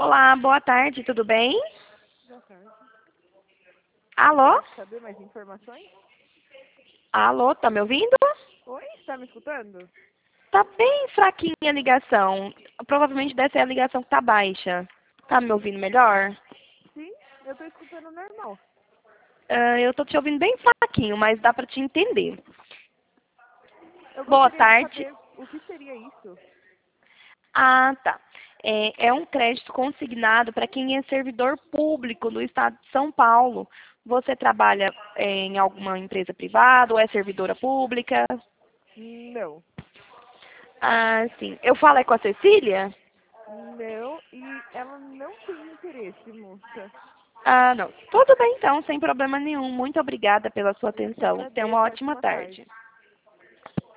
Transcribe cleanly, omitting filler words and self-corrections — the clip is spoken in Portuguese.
Olá, boa tarde, tudo bem? Boa tarde. Alô? Pode saber mais informações? Alô, tá me ouvindo? Oi, está me escutando? Tá bem fraquinha a ligação. Provavelmente deve ser a ligação que tá baixa. Tá me ouvindo melhor? Sim, eu estou escutando normal. Eu tô te ouvindo bem fraquinho, mas dá pra te entender. Eu Boa gostaria de tarde. saber o que seria isso. Ah, tá. É um crédito consignado para quem é servidor público do estado de São Paulo. Você trabalha em alguma empresa privada ou é servidora pública? Não. Ah, sim. Eu falei com a Cecília? Não, e ela não tem interesse, moça. Ah, não. Tudo bem então, sem problema nenhum. Muito obrigada pela sua Eu que atenção. Tenha uma agradeço. ótima Ótima tarde. tarde.